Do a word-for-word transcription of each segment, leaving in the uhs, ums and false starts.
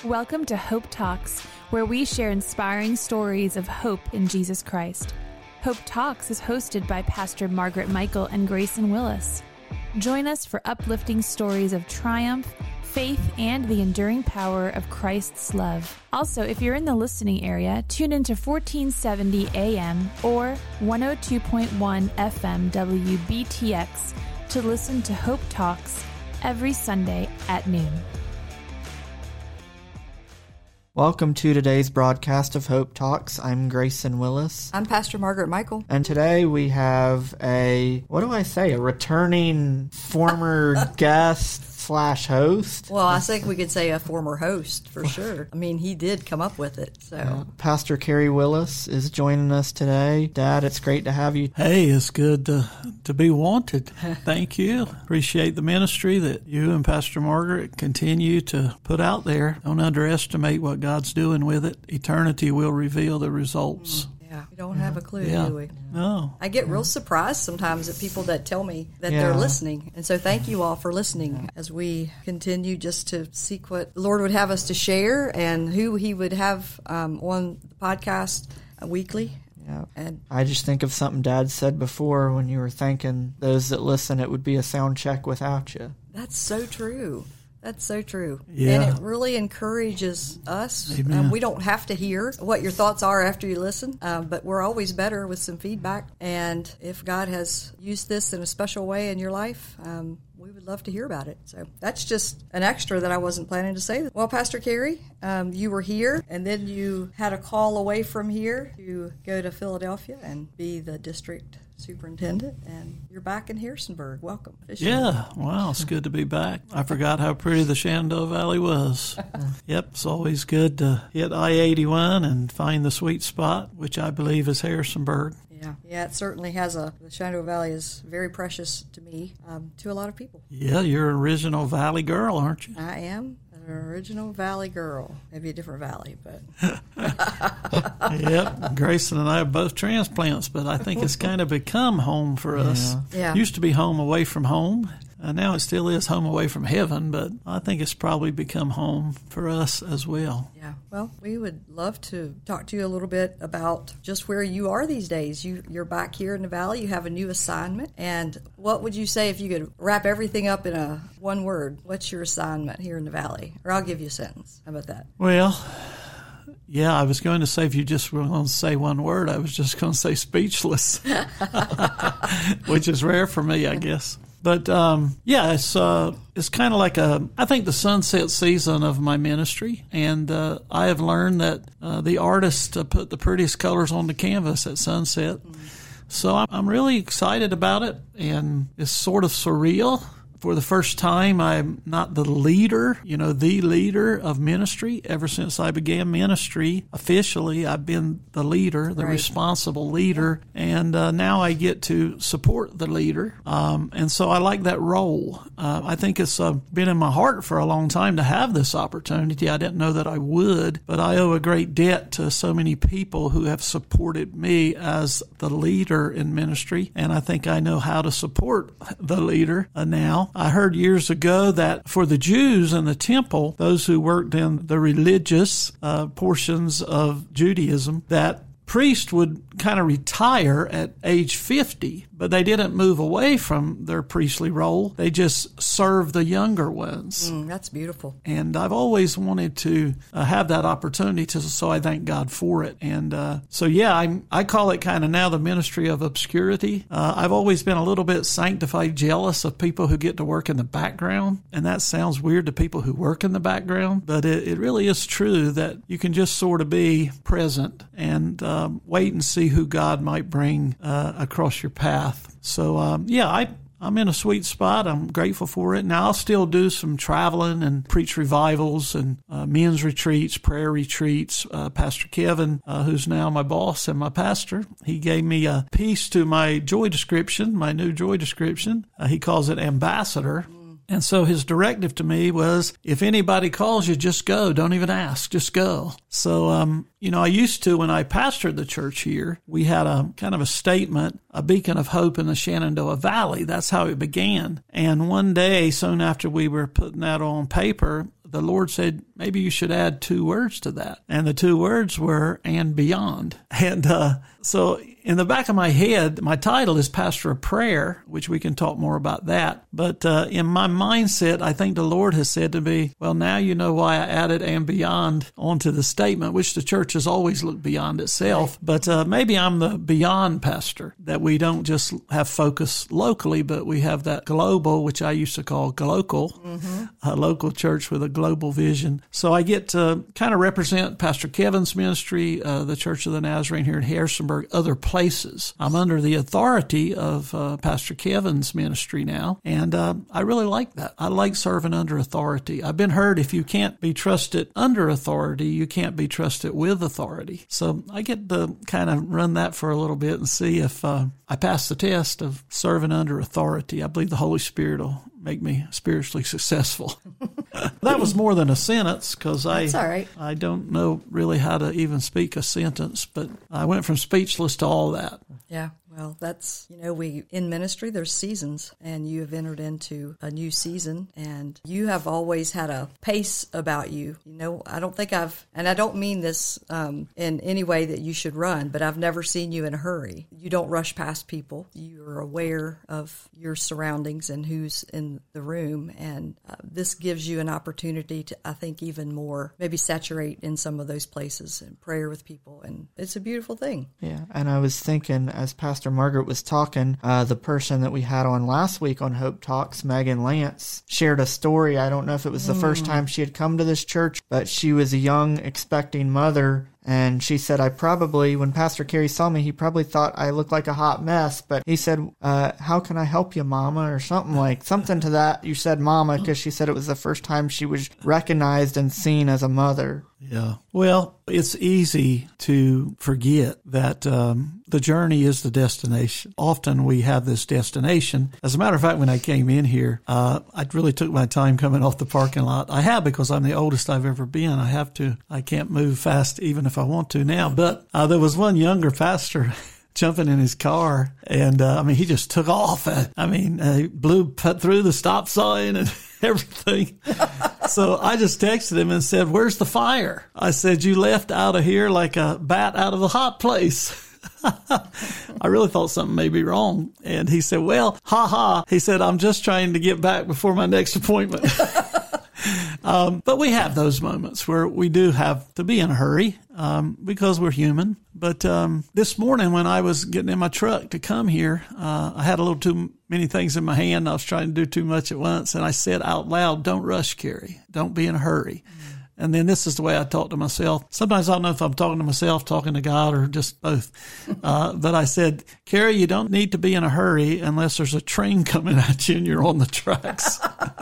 Welcome to Hope Talks, where we share inspiring stories of hope in Jesus Christ. Hope Talks is hosted by Pastor Margaret Michael and Grayson Willis. Join us for uplifting stories of triumph, faith, and the enduring power of Christ's love. Also, if you're in the listening area, tune into fourteen seventy A M or one oh two point one F M W B T X to listen to Hope Talks every Sunday at noon. Welcome to today's broadcast of Hope Talks. I'm Grayson Willis. I'm Pastor Margaret Michael. And today we have a, what do I say, a returning former guest slash host. Well, I think we could say a former host for sure. I mean, he did come up with it. So, uh, Pastor Kerry Willis is joining us today. Dad, it's great to have you. Hey, it's good to, to be wanted. Thank you. Appreciate the ministry that you and Pastor Margaret continue to put out there. Don't underestimate what God's doing with it. Eternity will reveal the results. Yeah, we don't have a clue, yeah. do we? No. I get real surprised sometimes at people that tell me that yeah. they're listening. And so thank you all for listening as we continue just to seek what the Lord would have us to share and who he would have um, on the podcast uh, weekly. Yeah. And I just think of something Dad said before when you were thanking those that listen, it would be a sound check without you. That's so true. That's so true. Yeah. And it really encourages us. Amen. Um, we don't have to hear what your thoughts are after you listen, um, but we're always better with some feedback. And if God has used this in a special way in your life, um, we would love to hear about it. So that's just an extra that I wasn't planning to say. Well, Pastor Kerry, um, you were here, and then you had a call away from here to go to Philadelphia and be the district superintendent, and you're back in Harrisonburg. Welcome. Yeah, wow, it's good to be back. I forgot how pretty the Shenandoah Valley was. Yep, it's always good to hit I eighty-one and find the sweet spot, which I believe is Harrisonburg. Yeah, yeah, it certainly has a, the Shenandoah Valley is very precious to me, um, to a lot of people. Yeah, you're an original Valley girl, aren't you? I am an original Valley girl. Maybe a different valley, but. Yep, Grayson and I are both transplants, but I think it's kind of become home for us. Yeah. Yeah. Used to be home away from home. Uh, now it still is home away from heaven, but I think it's probably become home for us as well. Yeah. Well, we would love to talk to you a little bit about just where you are these days. You, you're back here in the Valley. You have a new assignment. And what would you say if you could wrap everything up in a one word? What's your assignment here in the Valley? Or I'll give you a sentence. How about that? Well, yeah, I was going to say if you just were going to say one word, I was just going to say speechless, which is rare for me, I guess. But, um, yeah, it's uh, it's kind of like a, I think the sunset season of my ministry. And uh, I have learned that uh, the artist uh, put the prettiest colors on the canvas at sunset. Mm. So I'm, I'm really excited about it. And it's sort of surreal. For the first time, I'm not the leader, you know, the leader of ministry. Ever since I began ministry officially, I've been the leader, the right. responsible leader, and uh, now I get to support the leader. Um, and so I like that role. Uh, I think it's uh, been in my heart for a long time to have this opportunity. I didn't know that I would, but I owe a great debt to so many people who have supported me as the leader in ministry, and I think I know how to support the leader uh, now. I heard years ago that for the Jews in the temple, those who worked in the religious uh, portions of Judaism, that priests would kind of retire at age fifty, but they didn't move away from their priestly role. They just served the younger ones. Mm, that's beautiful. And I've always wanted to uh, have that opportunity, to, so I thank God for it. And uh, so, yeah, I I call it kind of now the ministry of obscurity. Uh, I've always been a little bit sanctified jealous of people who get to work in the background. And that sounds weird to people who work in the background, but it, it really is true that you can just sort of be present and um, wait and see who God might bring uh, across your path. So, um, yeah, I, I'm in a sweet spot. I'm grateful for it. Now, I'll still do some traveling and preach revivals and uh, men's retreats, prayer retreats. Uh, Pastor Kevin, uh, who's now my boss and my pastor, he gave me a piece to my joy description, my new joy description. Uh, he calls it Ambassador. And so his directive to me was, if anybody calls you, just go. Don't even ask. Just go. So, um, you know, I used to, when I pastored the church here, we had a kind of a statement, a beacon of hope in the Shenandoah Valley. That's how it began. And one day, soon after we were putting that on paper, the Lord said, maybe you should add two words to that. And the two words were, and beyond. And uh, so in the back of my head, my title is Pastor of Prayer, which we can talk more about that. But uh, in my mindset, I think the Lord has said to me, well, now you know why I added and beyond onto the statement, which the church has always looked beyond itself. Right. But uh, maybe I'm the beyond pastor, that we don't just have focus locally, but we have that global, which I used to call glocal, mm-hmm. a local church with a global vision. So I get to kind of represent Pastor Kevin's ministry, uh, the Church of the Nazarene here in Harrisonburg, other places. I'm under the authority of uh, Pastor Kevin's ministry now, and uh, I really like that. I like serving under authority. I've been heard if you can't be trusted under authority, you can't be trusted with authority. So I get to kind of run that for a little bit and see if uh, I pass the test of serving under authority. I believe the Holy Spirit will make me spiritually successful. That was more than a sentence, because I right. I don't know really how to even speak a sentence, but I went from speechless to all that. Yeah. Well, that's, you know, we, in ministry, there's seasons, and you have entered into a new season, and you have always had a pace about you. You know, I don't think I've, and I don't mean this um, in any way that you should run, but I've never seen you in a hurry. You don't rush past people. You're aware of your surroundings and who's in the room, and uh, this gives you an opportunity to, I think, even more maybe saturate in some of those places and prayer with people, and it's a beautiful thing. Yeah, and I was thinking, as Pastor Margaret was talking, uh, the person that we had on last week on Hope Talks, Megan Lance, shared a story. I don't know if it was the mm. first time she had come to this church, but she was a young, expecting mother. And she said, I probably, when Pastor Kerry saw me, he probably thought I looked like a hot mess. But he said, uh, how can I help you, Mama? Or something like, something to that. You said Mama, because she said it was the first time she was recognized and seen as a mother. Yeah. Well, it's easy to forget that um, the journey is the destination. Often we have this destination. As a matter of fact, when I came in here, uh, I really took my time coming off the parking lot. I have, because I'm the oldest I've ever been. I have to. I can't move fast even if I want to now. But uh, there was one younger pastor jumping in his car, and uh, I mean, he just took off. Uh, I mean, uh, he blew put through the stop sign and everything. So I just texted him and said, where's the fire? I said, you left out of here like a bat out of the hot place. I really thought something may be wrong. And he said, well, ha ha. He said, I'm just trying to get back before my next appointment. Um, but we have those moments where we do have to be in a hurry um, because we're human. But um, this morning when I was getting in my truck to come here, uh, I had a little too many things in my hand. I was trying to do too much at once. And I said out loud, don't rush, Kerry. Don't be in a hurry. Mm-hmm. And then this is the way I talk to myself. Sometimes I don't know if I'm talking to myself, talking to God, or just both. Uh, but I said, Kerry, you don't need to be in a hurry unless there's a train coming at you and you're on the tracks.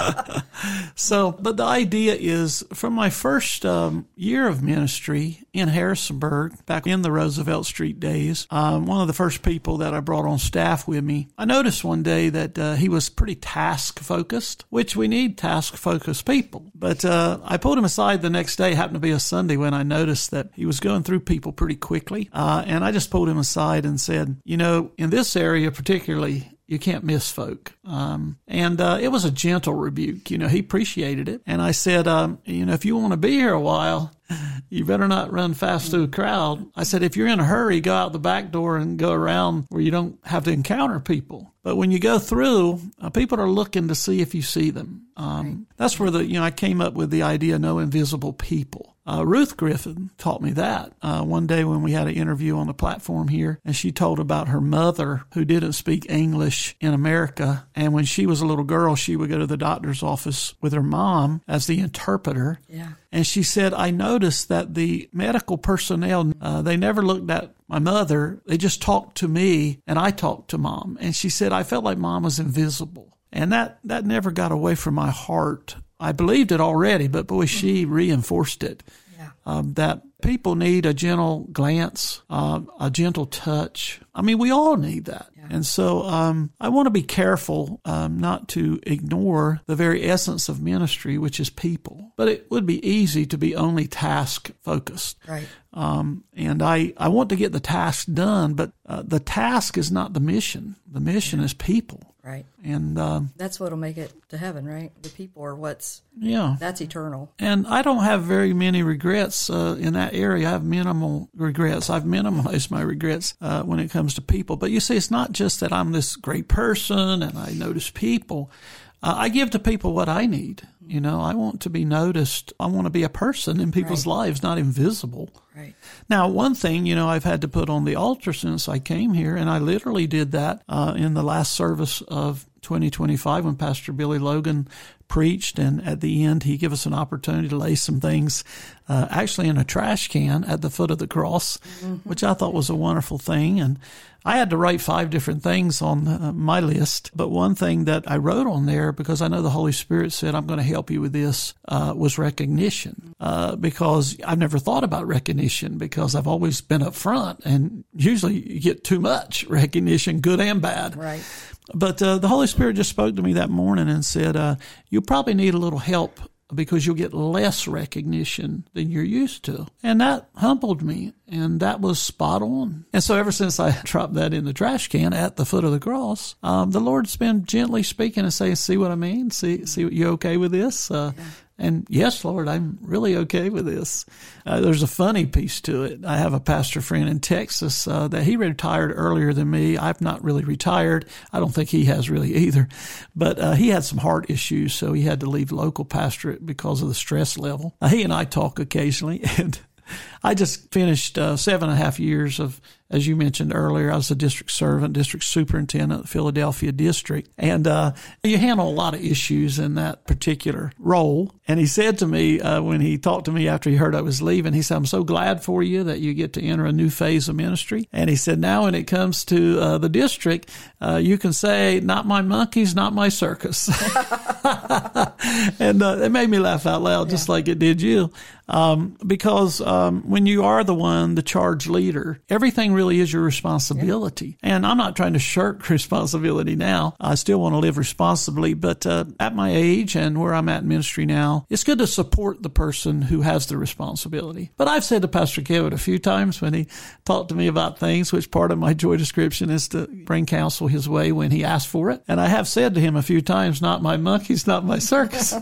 So, but the idea is, from my first um, year of ministry in Harrisonburg, back in the Roosevelt Street days, um, one of the first people that I brought on staff with me, I noticed one day that uh, he was pretty task-focused, which we need task-focused people. But uh, I pulled him aside the next day. It happened to be a Sunday when I noticed that he was going through people pretty quickly. Uh, and I just pulled him aside and said, you know, in this area particularly, you can't miss folk. Um, and uh, it was a gentle rebuke. You know, he appreciated it. And I said, um, you know, if you want to be here a while, you better not run fast through a crowd. I said, if you're in a hurry, go out the back door and go around where you don't have to encounter people. But when you go through, uh, people are looking to see if you see them. Um, right. That's where the, you know, I came up with the idea, no invisible people. Uh, Ruth Griffin taught me that uh, one day when we had an interview on the platform here, and she told about her mother who didn't speak English in America. And when she was a little girl, she would go to the doctor's office with her mom as the interpreter. Yeah. And she said, I noticed that the medical personnel, uh, they never looked at my mother. They just talked to me, and I talked to Mom. And she said, I felt like Mom was invisible. And that, that never got away from my heart. I believed it already, but boy, she reinforced it. Yeah. Um, that people need a gentle glance, uh, a gentle touch. I mean, we all need that. Yeah. And so um, I want to be careful um, not to ignore the very essence of ministry, which is people. But it would be easy to be only task-focused. Right. Um, and I, I want to get the task done, but uh, the task is not the mission. The mission yeah. is people. Right. And um, that's what'll make it to heaven, right? The people are what's, yeah, that's eternal. And I don't have very many regrets uh, in that area. I have minimal regrets. I've minimized my regrets uh, when it comes to people. But you see, it's not just that I'm this great person and I notice people. Uh, I give to people what I need. You know, I want to be noticed. I want to be a person in people's right. lives, not invisible. Right. Now, one thing, you know, I've had to put on the altar since I came here, and I literally did that uh, in the last service of twenty twenty-five when Pastor Billy Logan preached, and at the end he gave us an opportunity to lay some things uh, actually in a trash can at the foot of the cross, mm-hmm. which I thought was a wonderful thing. And I had to write five different things on uh, my list, but one thing that I wrote on there, because I know the Holy Spirit said, I'm going to help you with this, uh, was recognition, uh, because I've never thought about recognition because I've always been up front, and usually you get too much recognition, good and bad. Right. But uh, the Holy Spirit just spoke to me that morning and said, uh, you probably need a little help because you'll get less recognition than you're used to. And that humbled me, and that was spot on. And so ever since I dropped that in the trash can at the foot of the cross, um, the Lord's been gently speaking and saying, see what I mean? See, see, you okay with this? Uh, yeah. And yes, Lord, I'm really okay with this. Uh, there's a funny piece to it. I have a pastor friend in Texas uh, that he retired earlier than me. I've not really retired. I don't think he has really either. But uh, he had some heart issues, so he had to leave local pastorate because of the stress level. Uh, he and I talk occasionally, and I just finished uh, seven and a half years of, as you mentioned earlier, I was a district servant, district superintendent of the Philadelphia district. And uh, you handle a lot of issues in that particular role. And he said to me uh, when he talked to me after he heard I was leaving, he said, I'm so glad for you that you get to enter a new phase of ministry. And he said, now when it comes to uh, the district, uh, you can say, not my monkeys, not my circus. And uh, it made me laugh out loud, just yeah. like it did you. Um, because um, when you are the one, the charge leader, everything really is your responsibility. Yeah. And I'm not trying to shirk responsibility now. I still want to live responsibly. But uh, at my age and where I'm at in ministry now, it's good to support the person who has the responsibility. But I've said to Pastor Kevin a few times when he talked to me about things, which part of my joy description is to bring counsel his way when he asked for it. And I have said to him a few times, not my monkeys, not my circus.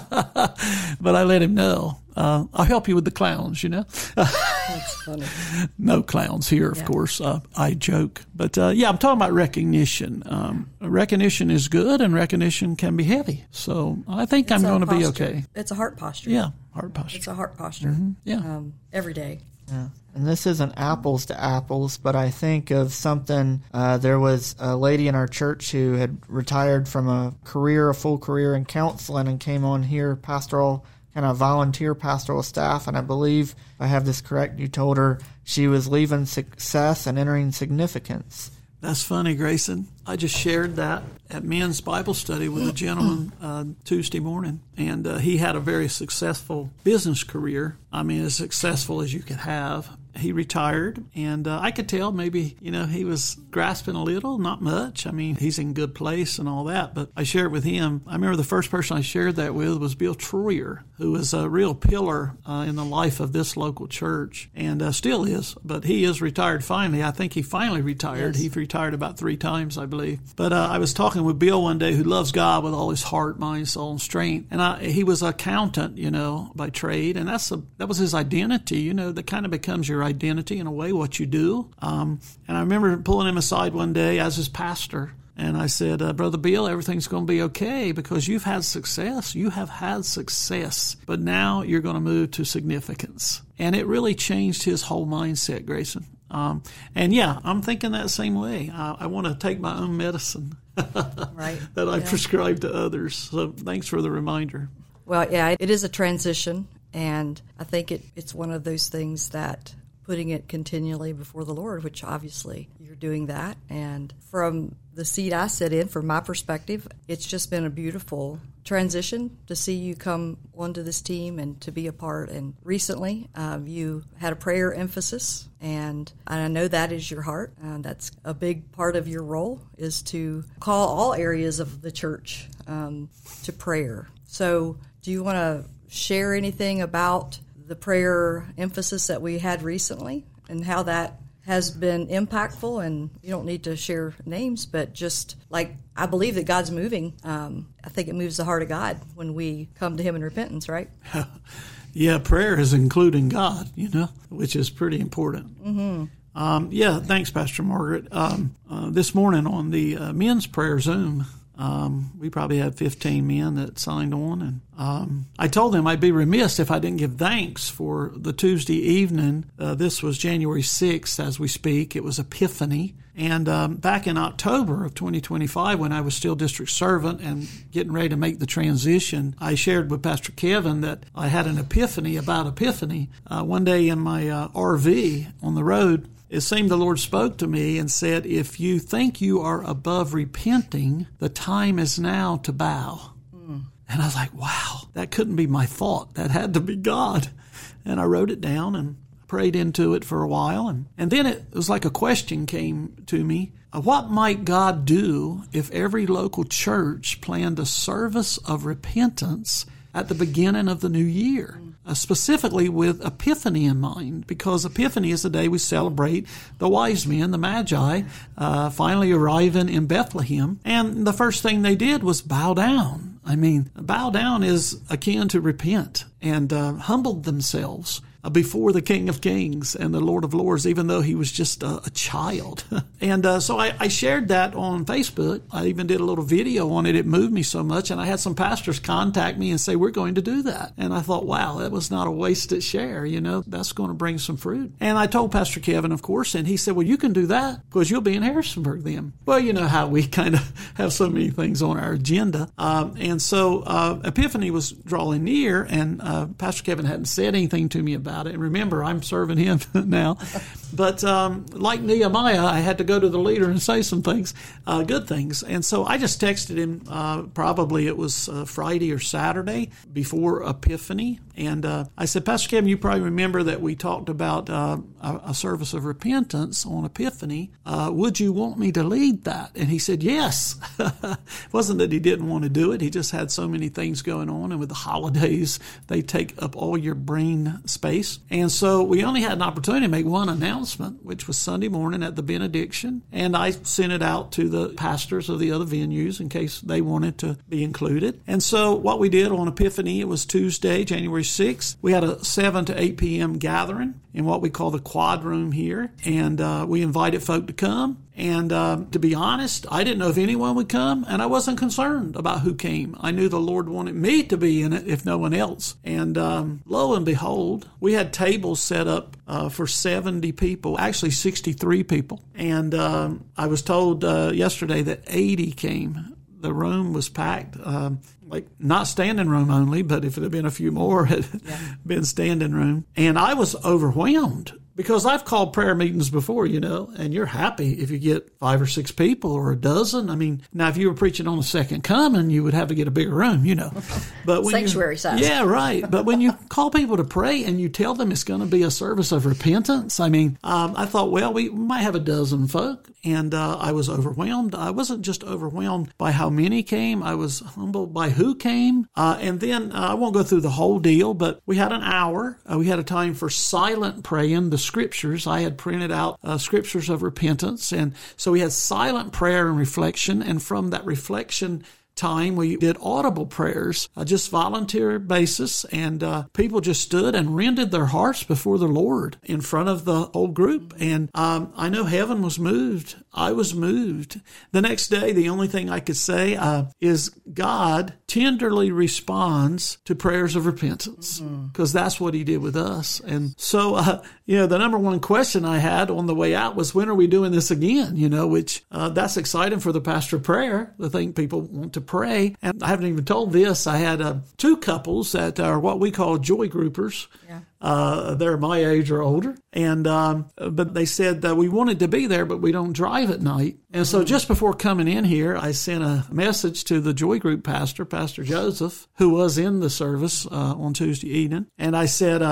But I let him know. Uh, I'll help you with the clowns, you know. That's funny. No clowns here, of yeah. course. Uh, I joke. But, uh, yeah, I'm talking about recognition. Um, recognition is good, and recognition can be heavy. So I think it's I'm going to be okay. It's a heart posture. Yeah, heart posture. It's a heart posture. Mm-hmm. Yeah. Um, every day. Yeah. And this isn't apples to apples, but I think of something. Uh, there was a lady in our church who had retired from a career, a full career in counseling, and came on here, pastoral kind of volunteer pastoral staff, and I believe, if I have this correct, you told her she was leaving success and entering significance. That's funny, Grayson. I just shared that at men's Bible study with a gentleman uh, Tuesday morning, and uh, he had a very successful business career. I mean, as successful as you could have. He retired, and uh, I could tell maybe, you know, he was grasping a little, not much. I mean, he's in good place and all that, but I shared with him. I remember the first person I shared that with was Bill Troyer, who was a real pillar uh, in the life of this local church, and uh, still is, but he is retired finally. I think he finally retired. Yes. He retired about three times, I believe. But uh, I was talking with Bill one day, who loves God with all his heart, mind, soul, and strength, and I, he was an accountant, you know, by trade, and that's a, that was his identity, you know, that kind of becomes your identity in a way, what you do. Um, and I remember pulling him aside one day as his pastor, and I said, uh, Brother Bill, everything's going to be okay because you've had success. You have had success, but now you're going to move to significance. And it really changed his whole mindset, Grayson. Um, and yeah, I'm thinking that same way. I, I want to take my own medicine right. that I yeah. prescribe to others. So thanks for the reminder. Well, yeah, it is a transition, and I think it, it's one of those things that putting it continually before the Lord, which obviously you're doing that. And from the seat I sit in, from my perspective, it's just been a beautiful transition to see you come onto this team and to be a part. And recently, um, you had a prayer emphasis, and I know that is your heart. And that's a big part of your role, is to call all areas of the church um, to prayer. So do you want to share anything about the prayer emphasis that we had recently and how that has been impactful, and you don't need to share names, but just like I believe that God's moving. Um, I think it moves the heart of God when we come to Him in repentance, right? Yeah, prayer is including God, you know, which is pretty important. Mm-hmm. Um, yeah, thanks, Pastor Margaret. Um, uh, this morning on the uh, men's prayer Zoom, Um, we probably had fifteen men that signed on, and um, I told them I'd be remiss if I didn't give thanks for the Tuesday evening. Uh, this was January sixth as we speak. It was Epiphany. And um, back in October of twenty twenty-five, when I was still district servant and getting ready to make the transition, I shared with Pastor Kevin that I had an epiphany about Epiphany. Uh, one day in my uh, R V on the road, it seemed the Lord spoke to me and said, if you think you are above repenting, the time is now to bow. Mm. And I was like, wow, that couldn't be my thought. That had to be God. And I wrote it down and prayed into it for a while. And, and then it was like a question came to me. What might God do if every local church planned a service of repentance at the beginning of the new year? Uh, specifically with Epiphany in mind, because Epiphany is the day we celebrate the wise men, the Magi, uh, finally arriving in Bethlehem. And the first thing they did was bow down. I mean, bow down is akin to repent, and uh, humbled themselves before the King of Kings and the Lord of Lords, even though he was just a, a child. And uh, so I, I shared that on Facebook. I even did a little video on it. It moved me so much. And I had some pastors contact me and say, we're going to do that. And I thought, wow, that was not a wasted share. You know, that's going to bring some fruit. And I told Pastor Kevin, of course, and he said, well, you can do that because you'll be in Harrisonburg then. Well, you know how we kind of have so many things on our agenda. Um, and so uh, Epiphany was drawing near, and uh, Pastor Kevin hadn't said anything to me about it. And remember, I'm serving him now. But um, like Nehemiah, I had to go to the leader and say some things, uh, good things. And so I just texted him, uh, probably it was uh, Friday or Saturday before Epiphany. And uh, I said, Pastor Kevin, you probably remember that we talked about uh, a, a service of repentance on Epiphany. Uh, would you want me to lead that? And he said, yes. It wasn't that he didn't want to do it. He just had so many things going on. And with the holidays, they take up all your brain space. And so we only had an opportunity to make one announcement, which was Sunday morning at the benediction. And I sent it out to the pastors of the other venues in case they wanted to be included. And so what we did on Epiphany, it was Tuesday, January sixth. We had a seven to eight p.m. gathering in what we call the quad room here. And uh, we invited folk to come. And uh, to be honest, I didn't know if anyone would come, and I wasn't concerned about who came. I knew the Lord wanted me to be in it, if no one else. And um, lo and behold, we had tables set up uh, for seventy people, actually sixty-three people. And um, I was told uh, yesterday that eighty came. The room was packed. Um, like not standing room only, but if it had been a few more, it had yeah. been standing room. And I was overwhelmed. Because I've called prayer meetings before, you know, and you're happy if you get five or six people or a dozen. I mean, now if you were preaching on the second coming, you would have to get a bigger room, you know. But when sanctuary you, size. Yeah, right. But when you call people to pray and you tell them it's going to be a service of repentance, I mean, um, I thought, well, we might have a dozen folk. And uh, I was overwhelmed. I wasn't just overwhelmed by how many came. I was humbled by who came. Uh, and then uh, I won't go through the whole deal, but we had an hour. Uh, we had a time for silent praying, the scriptures. I had printed out uh, scriptures of repentance. And so we had silent prayer and reflection. And from that reflection time, we did audible prayers, uh, just volunteer basis, and uh, people just stood and rendered their hearts before the Lord in front of the whole group. And um, I know heaven was moved. I was moved. The next day, the only thing I could say uh, is God tenderly responds to prayers of repentance, because mm-hmm. that's what he did with us. And so, uh, you know, the number one question I had on the way out was, when are we doing this again? You know, which uh, that's exciting for the pastor prayer, the thing people want to pray. And I haven't even told this. I had uh, two couples that are what we call joy groupers. Yeah. Uh, they're my age or older. And, um, but they said that we wanted to be there, but we don't drive at night. And so just before coming in here, I sent a message to the Joy Group pastor, Pastor Joseph, who was in the service, uh, on Tuesday evening. And I said, uh,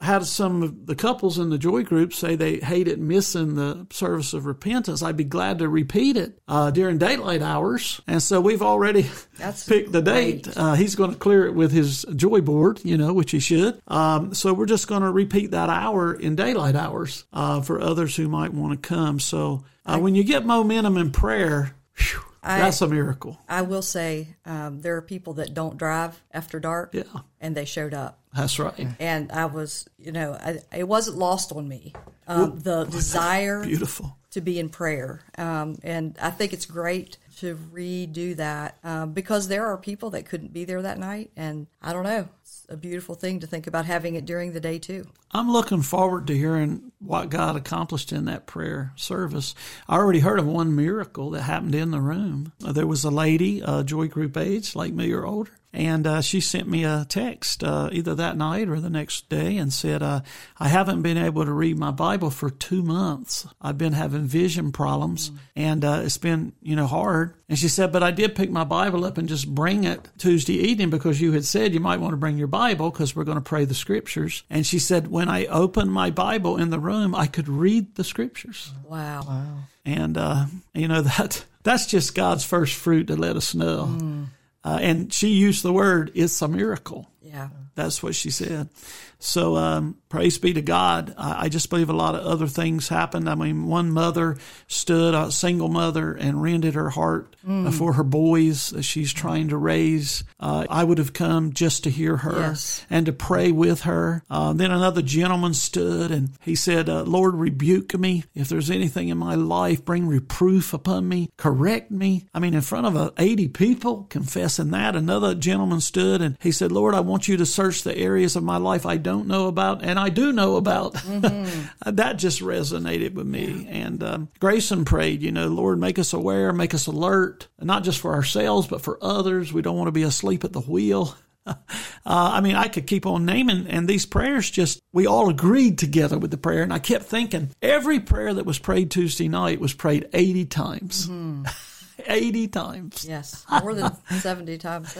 had some of the couples in the Joy group say they hated missing the service of repentance, I'd be glad to repeat it uh, during daylight hours. And so we've already That's picked the date. Uh, he's going to clear it with his Joy board, you know, which he should. Um, so we're just going to repeat that hour in daylight hours uh, for others who might want to come. So uh, when you get momentum in prayer, whew, I, that's a miracle. I will say um, there are people that don't drive after dark, yeah. and they showed up. That's right. And I was, you know, I, it wasn't lost on me, um, the desire Beautiful. to be in prayer. Um, and I think it's great to redo that um, because there are people that couldn't be there that night. And I don't know, it's a beautiful thing to think about having it during the day, too. I'm looking forward to hearing what God accomplished in that prayer service. I already heard of one miracle that happened in the room. There was a lady, uh, Joy group age, like me or older, and uh, she sent me a text uh, either that night or the next day and said, uh, I haven't been able to read my Bible for two months. I've been having vision problems, mm. and uh, it's been, you know, hard. And she said, but I did pick my Bible up and just bring it Tuesday evening because you had said you might want to bring your Bible because we're going to pray the Scriptures. And she said, when I opened my Bible in the room, I could read the Scriptures. Wow. Wow. And, uh, you know, that that's just God's first fruit to let us know. Mm. Uh, and she used the word, it's a miracle. Yeah. That's what she said. So um, praise be to God. I, I just believe a lot of other things happened. I mean, one mother stood, a single mother, and rended her heart mm. for her boys that she's trying to raise. Uh, I would have come just to hear her yes. and to pray with her. Uh, then another gentleman stood and he said, uh, Lord, rebuke me. If there's anything in my life, bring reproof upon me, correct me. I mean, in front of uh, eighty people confessing that. Another gentleman stood and he said, Lord, I want you to search the areas of my life I don't know about and I do know about. Mm-hmm. That just resonated with me. Yeah. And um, Grayson prayed, you know, Lord, make us aware, make us alert, not just for ourselves, but for others. We don't want to be asleep at the wheel. Uh, I mean, I could keep on naming, and these prayers just, we all agreed together with the prayer. And I kept thinking, every prayer that was prayed Tuesday night was prayed eighty times. Mm-hmm. eighty times. Yes, more than seventy times.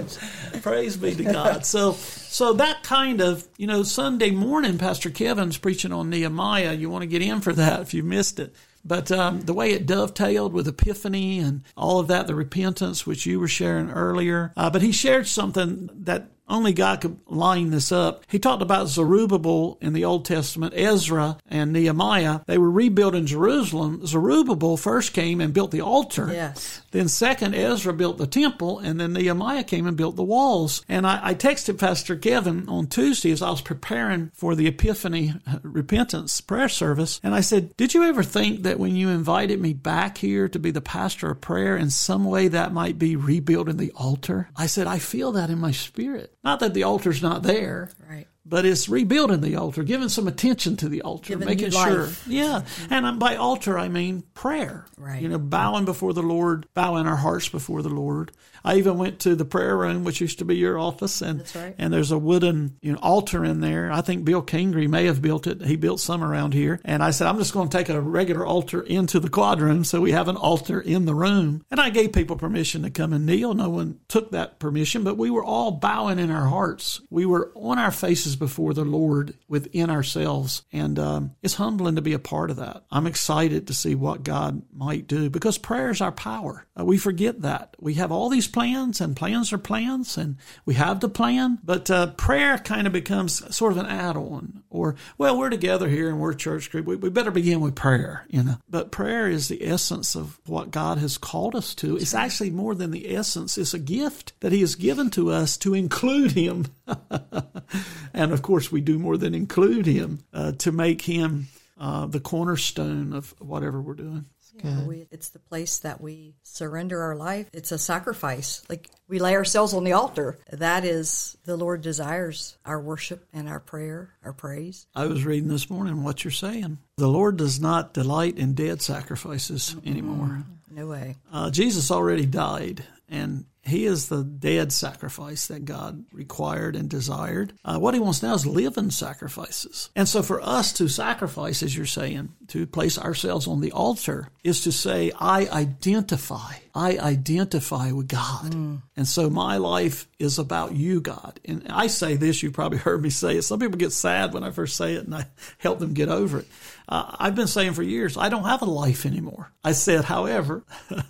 Praise be to God. So, so that kind of, you know, Sunday morning, Pastor Kevin's preaching on Nehemiah. You want to get in for that if you missed it. But um, the way it dovetailed with Epiphany and all of that, the repentance, which you were sharing earlier. Uh, but he shared something that only God could line this up. He talked about Zerubbabel in the Old Testament, Ezra and Nehemiah. They were rebuilding Jerusalem. Zerubbabel first came and built the altar. Yes. Then second, Ezra built the temple, and then Nehemiah came and built the walls. And I, I texted Pastor Kevin on Tuesday as I was preparing for the Epiphany repentance prayer service, and I said, did you ever think that when you invited me back here to be the pastor of prayer, in some way that might be rebuilding the altar? I said, I feel that in my spirit. Not that the altar's not there, right? But it's rebuilding the altar, giving some attention to the altar, giving making sure. Yeah. Mm-hmm. And by altar, I mean prayer. Right. You know, bowing before the Lord, bowing our hearts before the Lord. I even went to the prayer room, which used to be your office, and That's right. and there's a wooden you know altar in there. I think Bill Kingry may have built it. He built some around here. And I said, I'm just going to take a regular altar into the quad room, so we have an altar in the room. And I gave people permission to come and kneel. No one took that permission, but we were all bowing in our hearts. We were on our faces before the Lord within ourselves. And um, it's humbling to be a part of that. I'm excited to see what God might do, because prayer is our power. Uh, we forget that. We have all these plans, and plans are plans, and we have the plan, but uh, prayer kind of becomes sort of an add-on, or, well, we're together here and we're a church group. We, we better begin with prayer, you know. But prayer is the essence of what God has called us to. It's actually more than the essence. It's a gift that He has given to us to include Him. And, of course, we do more than include Him, uh, to make Him uh, the cornerstone of whatever we're doing. Yeah, we, it's the place that we surrender our life. It's a sacrifice. Like, we lay ourselves on the altar. That is, the Lord desires our worship and our prayer, our praise. I was reading this morning what you're saying. The Lord does not delight in dead sacrifices anymore. No way. Uh, Jesus already died, and He is the dead sacrifice that God required and desired. Uh, what he wants now is living sacrifices. And so for us to sacrifice, as you're saying, to place ourselves on the altar, is to say, I identify. I identify with God. Mm. And so my life is about you, God. And I say this, you probably heard me say it. Some people get sad when I first say it, and I help them get over it. Uh, I've been saying for years, I don't have a life anymore. I said, however,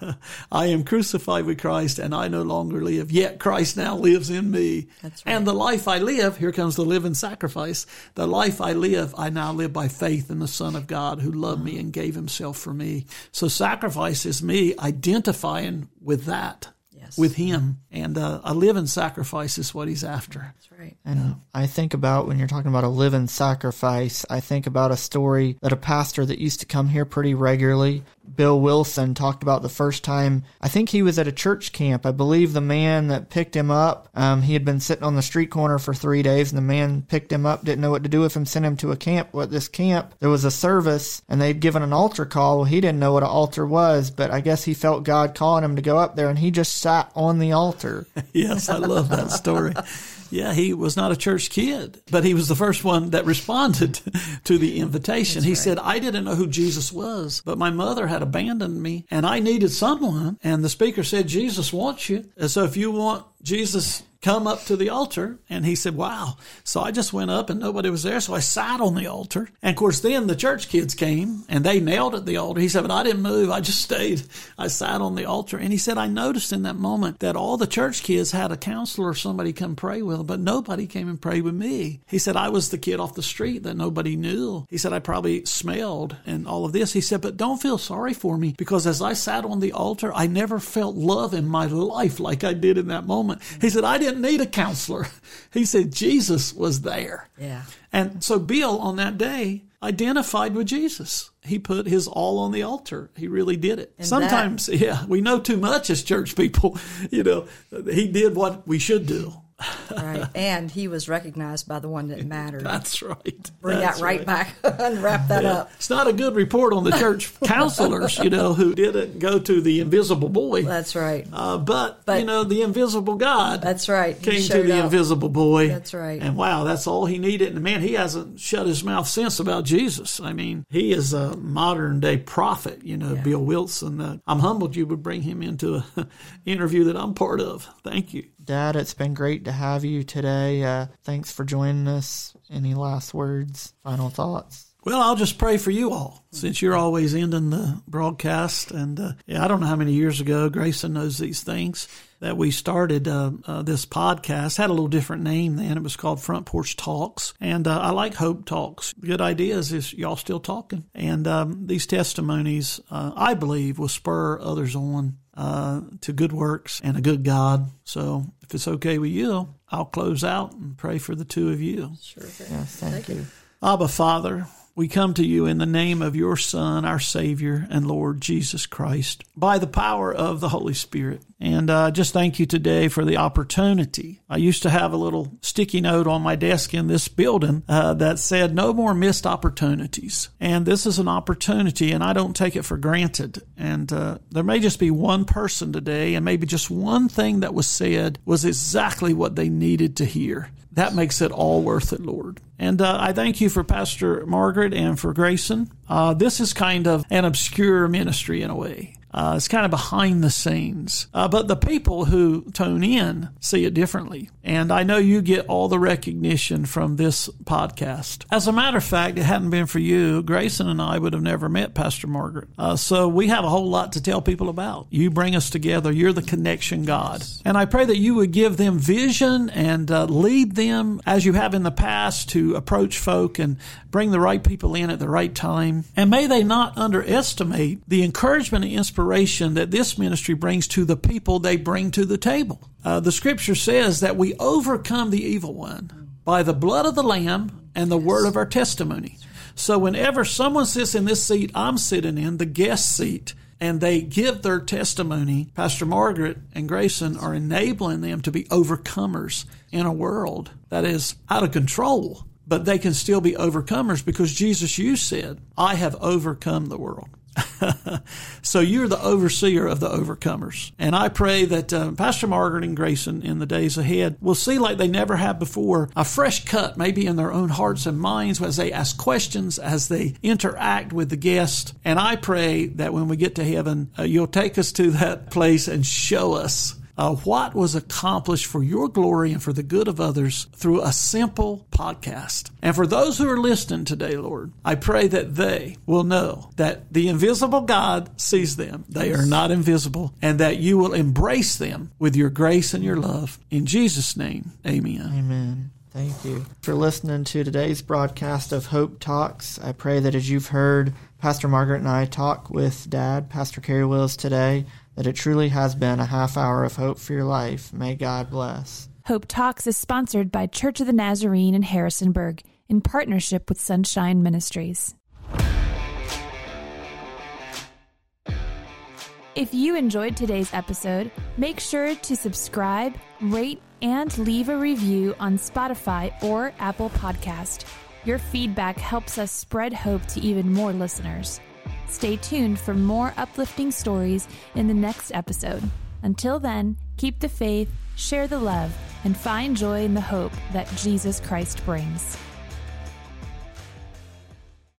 I am crucified with Christ, and I no longer live, yet Christ now lives in me. That's right. And the life I live, here comes the living sacrifice, the life I live, I now live by faith in the Son of God who loved me and gave himself for me. So sacrifice is me identifying with that. Yes. With him. And uh, a living sacrifice is what he's after. That's right. And yeah. I think about, when you're talking about a living sacrifice, I think about a story that a pastor that used to come here pretty regularly, Bill Wilson, talked about the first time. I think he was at a church camp. I believe the man that picked him up, um, he had been sitting on the street corner for three days, and the man picked him up, didn't know what to do with him, sent him to a camp. Well, at this camp, there was a service, and they'd given an altar call. Well, he didn't know what an altar was, but I guess he felt God calling him to go up there, and he just sat on the altar. Yes, I love that story. Yeah, he was not a church kid, but he was the first one that responded to the invitation. That's he right. said, I didn't know who Jesus was, but my mother had abandoned me, and I needed someone. And the speaker said, Jesus wants you. And so if you want Jesus, come up to the altar. And he said, wow. So I just went up and nobody was there. So I sat on the altar. And of course, then the church kids came and they knelt at the altar. He said, but I didn't move. I just stayed. I sat on the altar. And he said, I noticed in that moment that all the church kids had a counselor or somebody come pray with them, but nobody came and prayed with me. He said, I was the kid off the street that nobody knew. He said, I probably smelled and all of this. He said, but don't feel sorry for me, because as I sat on the altar, I never felt love in my life like I did in that moment. He said, I didn't need a counselor. He said, Jesus was there. Yeah. And so Bill on that day identified with Jesus. He put his all on the altar. He really did it. And Sometimes, that, yeah, we know too much as church people. You know, he did what we should do. Right. And he was recognized by the one that mattered. That's right. Bring That's that right, right back and wrap that yeah. up. It's not a good report on the church counselors, you know, who didn't go to the invisible boy. That's right. Uh, but, but, you know, the invisible God. That's right. He came to the up. invisible boy. That's right. And wow, that's all he needed. And man, he hasn't shut his mouth since about Jesus. I mean, he is a modern day prophet, you know, yeah. Bill Wilson. Uh, I'm humbled you would bring him into an interview that I'm part of. Thank you. Dad, it's been great to have you today. Uh, thanks for joining us. Any last words, final thoughts? Well, I'll just pray for you all, since you're always ending the broadcast. And uh, yeah, I don't know how many years ago, Grayson knows these things, that we started uh, uh, this podcast. Had a little different name then. It was called Front Porch Talks. And uh, I like Hope Talks. Good ideas is y'all still talking. And um, these testimonies, uh, I believe, will spur others on uh, to good works and a good God. So if it's okay with you, I'll close out and pray for the two of you. Sure. Yes, thank, thank you. you. Abba, Father, we come to you in the name of your Son, our Savior and Lord Jesus Christ, by the power of the Holy Spirit. And uh, just thank you today for the opportunity. I used to have a little sticky note on my desk in this building uh, that said, no more missed opportunities. And this is an opportunity, and I don't take it for granted. And uh, there may just be one person today, and maybe just one thing that was said was exactly what they needed to hear. That makes it all worth it, Lord. And uh, I thank you for Pastor Margaret and for Grayson. Uh, this is kind of an obscure ministry in a way. Uh, it's kind of behind the scenes. Uh, but the people who tune in see it differently. And I know you get all the recognition from this podcast. As a matter of fact, it hadn't been for you, Grayson and I would have never met Pastor Margaret. Uh, so we have a whole lot to tell people about. You bring us together. You're the connection God. And I pray that you would give them vision and uh, lead them as you have in the past to approach folk and bring the right people in at the right time. And may they not underestimate the encouragement and inspiration that this ministry brings to the people they bring to the table. Uh, the scripture says that we overcome the evil one by the blood of the Lamb and the word of our testimony. So whenever someone sits in this seat I'm sitting in, the guest seat, and they give their testimony, Pastor Margaret and Grayson are enabling them to be overcomers in a world that is out of control. But they can still be overcomers because Jesus, you said, I have overcome the world. So you're the overseer of the overcomers. And I pray that uh, Pastor Margaret and Grayson in the days ahead will see, like they never have before, a fresh cut maybe in their own hearts and minds as they ask questions, as they interact with the guest. And I pray that when we get to heaven, uh, you'll take us to that place and show us Uh, what was accomplished for your glory and for the good of others through a simple podcast. And for those who are listening today, Lord, I pray that they will know that the invisible God sees them. They are not invisible, and that you will embrace them with your grace and your love. In Jesus' name, amen. Amen. Thank you for listening to today's broadcast of Hope Talks. I pray that as you've heard Pastor Margaret and I talk with Dad, Pastor Kerry Willis, today, that it truly has been a half hour of hope for your life. May God bless. Hope Talks is sponsored by Church of the Nazarene in Harrisonburg in partnership with Sunshine Ministries. If you enjoyed today's episode, make sure to subscribe, rate, and leave a review on Spotify or Apple Podcast. Your feedback helps us spread hope to even more listeners. Stay tuned for more uplifting stories in the next episode. Until then, keep the faith, share the love, and find joy in the hope that Jesus Christ brings.